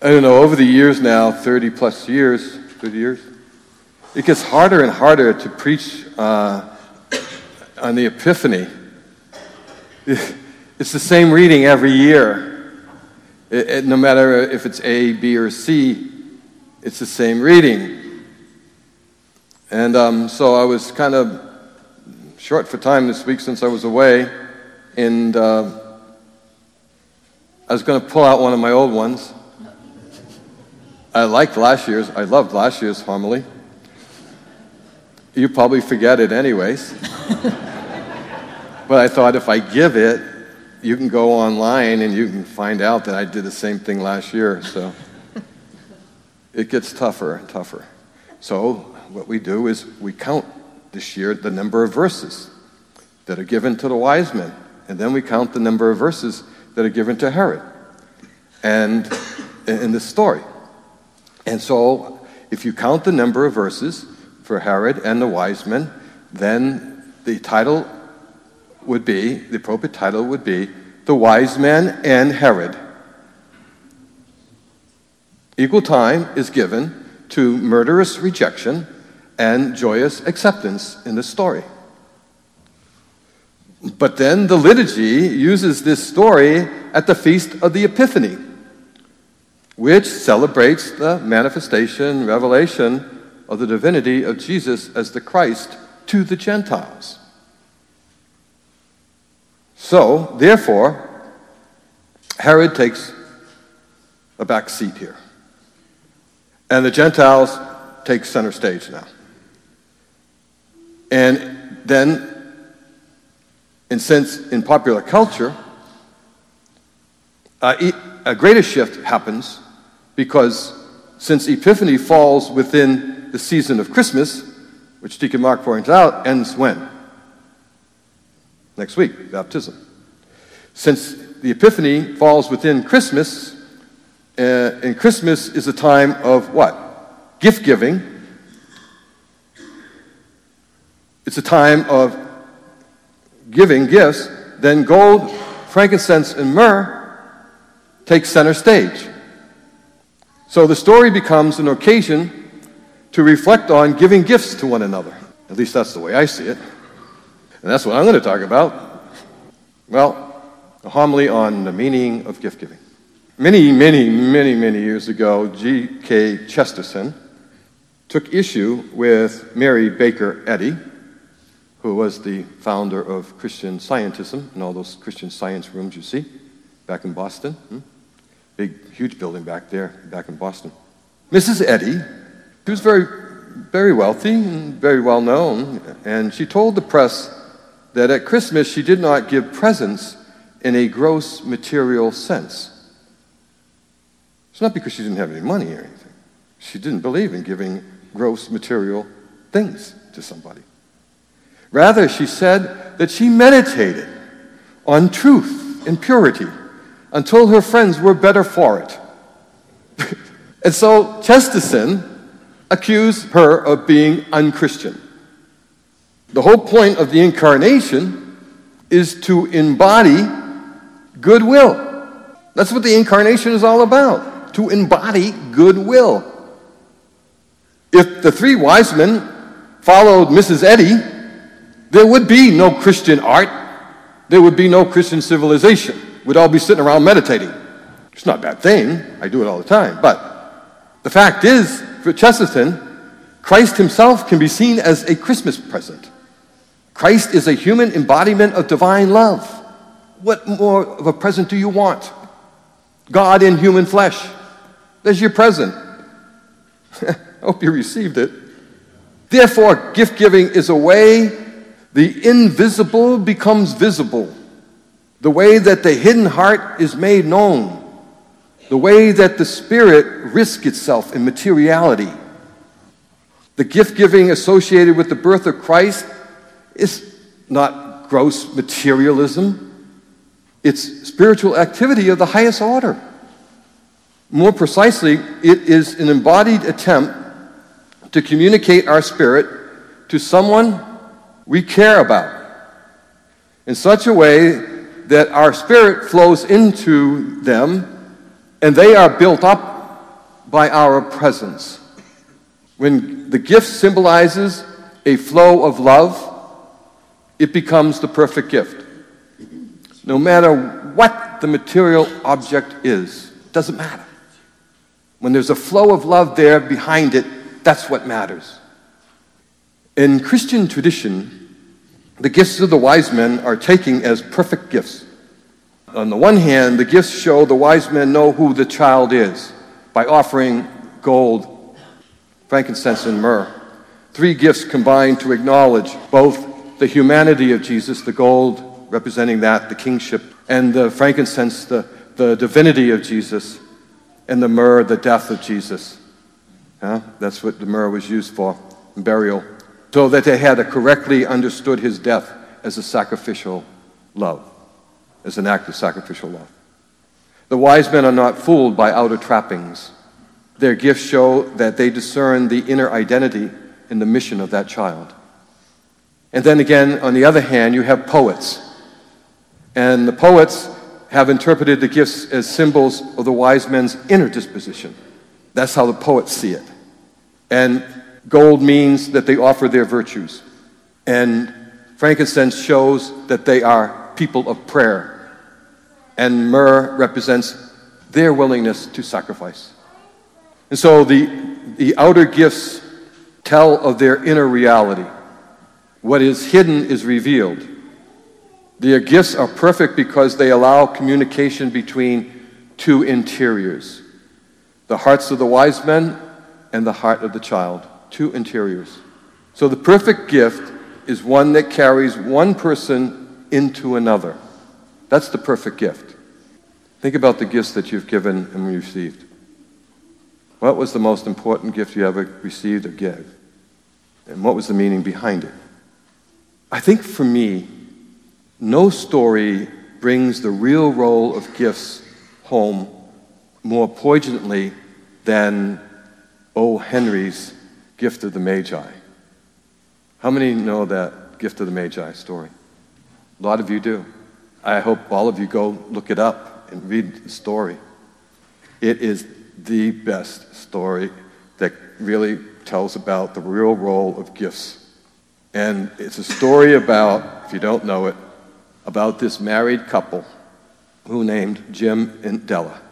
I don't know, over the years now, 30 years, it gets harder and harder to preach on the Epiphany. It's the same reading every year. No matter if it's A, B, or C, it's the same reading. And so I was kind of short for time this week since I was away, and I was going to pull out one of my old ones. I loved last year's homily. You probably forget it anyways. But I thought if I give it, you can go online and you can find out that I did the same thing last year. So it gets tougher and tougher. So what we do is we count this year the number of verses that are given to the wise men. And then we count the number of verses that are given to Herod and in this story. And so if you count the number of verses for Herod and the wise men, then the appropriate title would be The Wise Men and Herod. Equal time is given to murderous rejection and joyous acceptance in the story. But then the liturgy uses this story at the Feast of the Epiphany, which celebrates the manifestation, revelation of the divinity of Jesus as the Christ to the Gentiles. So, therefore, Herod takes a back seat here. And the Gentiles take center stage now. And then, and since in popular culture, a greater shift happens because since Epiphany falls within the season of Christmas, which Deacon Mark points out, ends when? Next week, baptism. Since the Epiphany falls within Christmas, and Christmas is a time of what? Gift giving. It's a time of giving gifts. Then gold, frankincense, and myrrh take center stage. So the story becomes an occasion to reflect on giving gifts to one another. At least that's the way I see it. And that's what I'm going to talk about. Well, a homily on the meaning of gift giving. Many years ago, G.K. Chesterton took issue with Mary Baker Eddy, who was the founder of Christian Scientism and all those Christian Science rooms you see back in Boston. Big, huge building back there, back in Boston. Mrs. Eddy, she was very, very wealthy and very well known, and she told the press that at Christmas she did not give presents in a gross material sense. It's not because she didn't have any money or anything. She didn't believe in giving gross material things to somebody. Rather, she said that she meditated on truth and purity until her friends were better for it. And so Chesterton accused her of being unchristian. The whole point of the incarnation is to embody goodwill. That's what the incarnation is all about, to embody goodwill. If the three wise men followed Mrs. Eddy, there would be no Christian art, there would be no Christian civilization. We'd all be sitting around meditating. It's not a bad thing, I do it all the time, but the fact is, for Chesterton, Christ himself can be seen as a Christmas present. Christ is a human embodiment of divine love. What more of a present do you want? God in human flesh. There's your present. I hope you received it. Therefore, gift-giving is a way the invisible becomes visible. The way that the hidden heart is made known. The way that the spirit risks itself in materiality. The gift-giving associated with the birth of Christ is not gross materialism. It's spiritual activity of the highest order. More precisely, it is an embodied attempt to communicate our spirit to someone we care about in such a way that our spirit flows into them and they are built up by our presence. When the gift symbolizes a flow of love, it becomes the perfect gift. No matter what the material object is, it doesn't matter. When there's a flow of love there behind it, that's what matters. In Christian tradition, the gifts of the wise men are taken as perfect gifts. On the one hand, the gifts show the wise men know who the child is by offering gold, frankincense, and myrrh. 3 gifts combine to acknowledge both the humanity of Jesus, the gold representing that, the kingship, and the frankincense, the divinity of Jesus, and the myrrh, the death of Jesus. That's what the myrrh was used for, burial, so that they had correctly understood his death as a sacrificial love, as an act of sacrificial love. The wise men are not fooled by outer trappings. Their gifts show that they discern the inner identity and the mission of that child. And then again, on the other hand, you have poets. And the poets have interpreted the gifts as symbols of the wise men's inner disposition. That's how the poets see it. And gold means that they offer their virtues. And frankincense shows that they are people of prayer. And myrrh represents their willingness to sacrifice. And so the outer gifts tell of their inner reality. What is hidden is revealed. Their gifts are perfect because they allow communication between 2 interiors. The hearts of the wise men and the heart of the child. 2 interiors. So the perfect gift is one that carries one person into another. That's the perfect gift. Think about the gifts that you've given and received. What was the most important gift you ever received or gave? And what was the meaning behind it? I think for me, no story brings the real role of gifts home more poignantly than O. Henry's Gift of the Magi. How many know that Gift of the Magi story? A lot of you do. I hope all of you go look it up and read the story. It is the best story that really tells about the real role of gifts. And it's a story about, if you don't know it, about this married couple who named Jim and Della.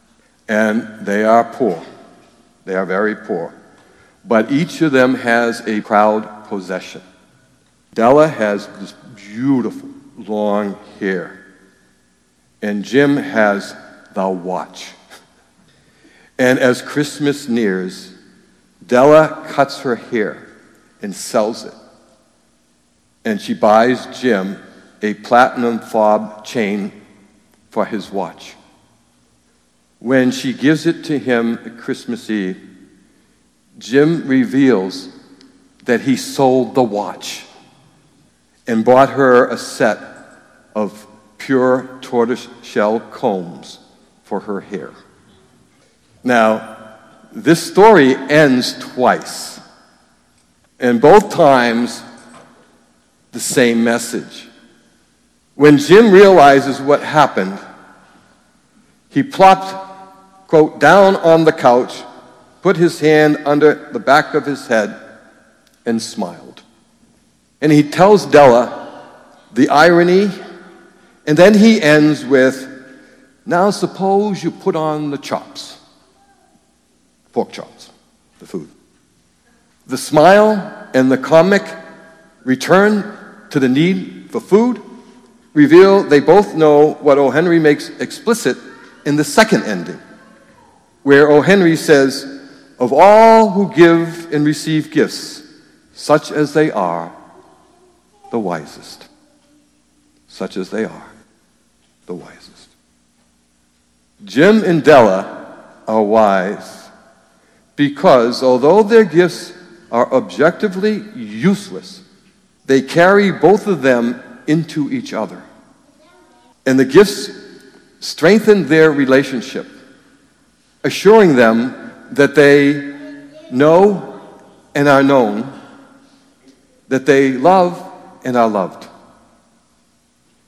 And they are poor. They are very poor. But each of them has a proud possession. Della has this beautiful long hair. And Jim has the watch. And as Christmas nears, Della cuts her hair and sells it. And she buys Jim a platinum fob chain for his watch. When she gives it to him at Christmas Eve, Jim reveals that he sold the watch and bought her a set of pure tortoiseshell combs for her hair. Now, this story ends twice, and both times the same message. When Jim realizes what happened, he plopped, quote, down on the couch, put his hand under the back of his head, and smiled. And he tells Della the irony, and then he ends with, now suppose you put on the chops. Pork chops, the food. The smile and the comic return to the need for food reveal they both know what O. Henry makes explicit in the second ending, where O. Henry says, of all who give and receive gifts, such as they are, the wisest. Such as they are, the wisest. Jim and Della are wise because although their gifts are objectively useless, they carry both of them into each other. And the gifts strengthen their relationship, assuring them that they know and are known, that they love and are loved.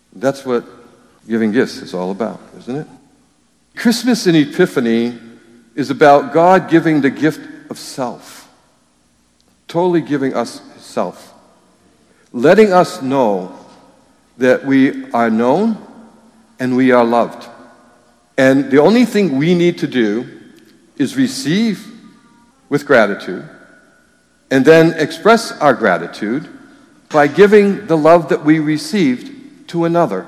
That's what giving gifts is all about, isn't it? Christmas and Epiphany is about God giving the gift of self, totally giving us self, letting us know that we are known and we are loved. And the only thing we need to do is receive with gratitude and then express our gratitude by giving the love that we received to another,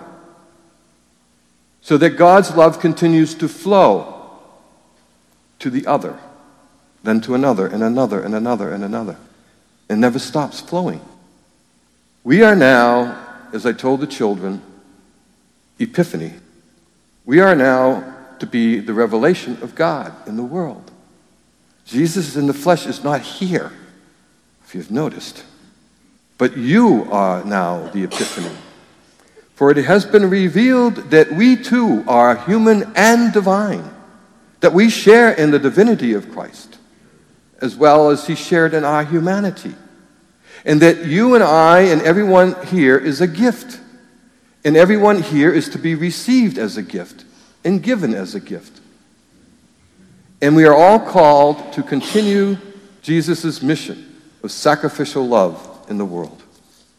so that God's love continues to flow to the other, then to another, and another, and another, and another. It never stops flowing. We are now, as I told the children, Epiphany. We are now to be the revelation of God in the world. Jesus in the flesh is not here, if you've noticed. But you are now the Epiphany. For it has been revealed that we too are human and divine, that we share in the divinity of Christ, as well as he shared in our humanity, and that you and I and everyone here is a gift, and everyone here is to be received as a gift and given as a gift. And we are all called to continue Jesus' mission of sacrificial love in the world.